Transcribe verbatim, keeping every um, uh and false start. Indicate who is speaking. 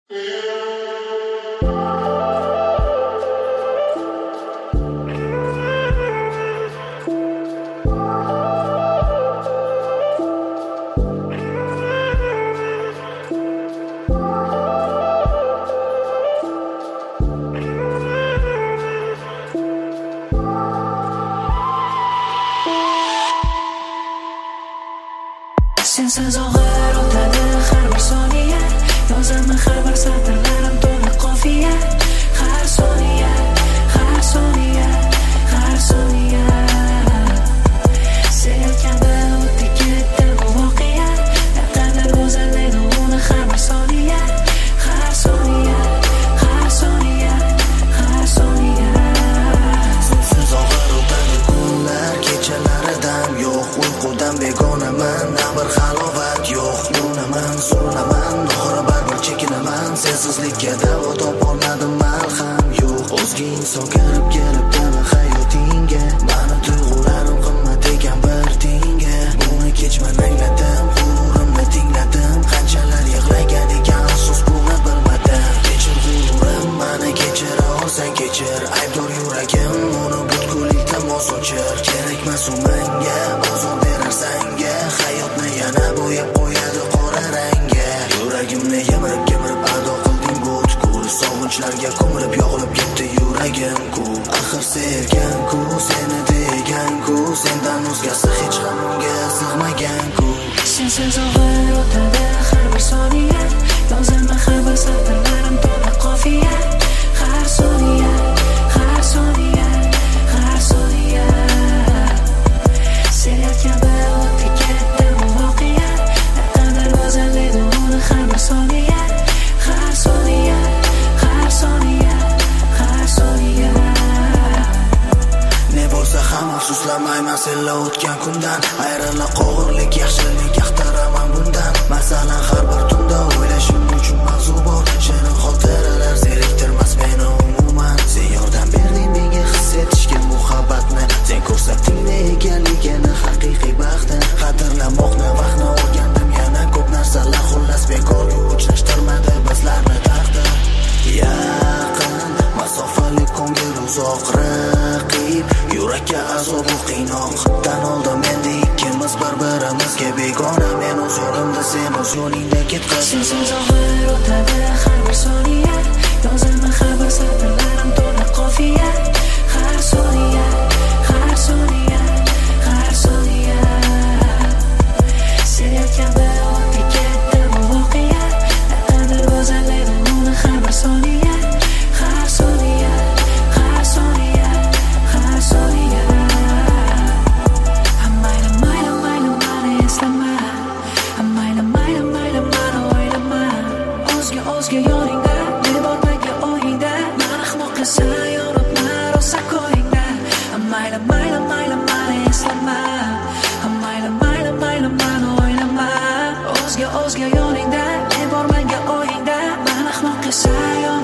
Speaker 1: Sensiz og'ir o'tadi har bir soniya, yozaman har bir satrlarim to'la qofiya. Har soniya, har soniya, har soniya sel kabi o'tdi ketdi bu voqea. Naqadar go'zallaydi uni har bir soniya. Har soniya, har soniya, har soniya.
Speaker 2: Sensiz og'ir o'tadi kunlar, kechalari dam yo'q, uyqudan begonaman. Bir halovat yo'q, yo'naman, so'naman, oxiri baribir chekinaman. Sensizlikka davo topolmadim, malham yo'q. O'zga inson kirib kelibdimi hayotingga? Mani tuyg'ularim qimmat ekan bir tenga. Buni kechman angladim, g'ururimni tingladim. Qanchalar yig'lagan ekan afsus buni bilmadim. Kechir g'ururim, mani kechira olsang kechir. Aybdor yuragim, uni butkul iltimos o'chir. Kerakmas u menga, ozor berar sanga. Hayotni yana bo'yab qo'yadi qora rangga. Yuragimni yemirib kemirib ado qilding butkul. Sog'inchlarga ko'milib yog'ilib ketdi yuragim-ku. Axir sevgan-ku, seni degan-ku. Sendan o'zgasi hech ham unga sig'magan-ku.
Speaker 1: Sensiz og'ir o'tadi har bir soniya, yozaman har bir satrlarim to'la qofiya. Har soniya, har soniya, har soniya sel kabi o'tdi ketdi bu voqea. Naqadar go'zallaydi uni har bir soniya. Har soniya, har soniya, har soniya.
Speaker 2: Ne bo'lsa ham afsuslamayman senla o'tgan kundan. Ayriliq og'irlik, yaxshilik yaxtaraman bundan. Masalan har bir tunda o'ylashim uchun mavzu bor. Shirin xotiralar zeriktirmas meni umuman. Sen yordam berding menga his etishga muhabbatni. Sen ko'rsatding ekanligini haqiqiy baxtni. Qadrlamoqni vaqtni o'rgandim yana ko'p narsalar. Xullas bekorga uchrashtirmadi bizlarni taqdir. Yaqin masofali ko'ngil uzoq raqib, yurakka azob u qiynoq. Tan oldim endi ikkimiz bir-birimizga begona. Men o'z yo'limda, sen o'z yo'lingda ketqin.
Speaker 1: Sensiz og'ir o'tadi har bir soniya, yozaman har bir satrlarim to'la qofiya. Har soniya, har soniya, har soniya sel kabi o'tdi ketdi bu voqea. Naqadar go'zallaydi uni har bir soniya. Har soniya, har soniya, har soniya. Mayli, mayli, mayli, mani eslama. Mayli, mayli, mayli, mani o'ylama. O'zga, o'zga yoningda, devormanga o'yingda. Mani ahmoq qilsa yoribman rosa ko'yingda. Mayli, mayli, mayli, mani eslama. Mayli, mayli, mayli, mani o'ylama. O'zga, o'zga yoningda, devormanga o'yingda. Mani ahmoq qilsa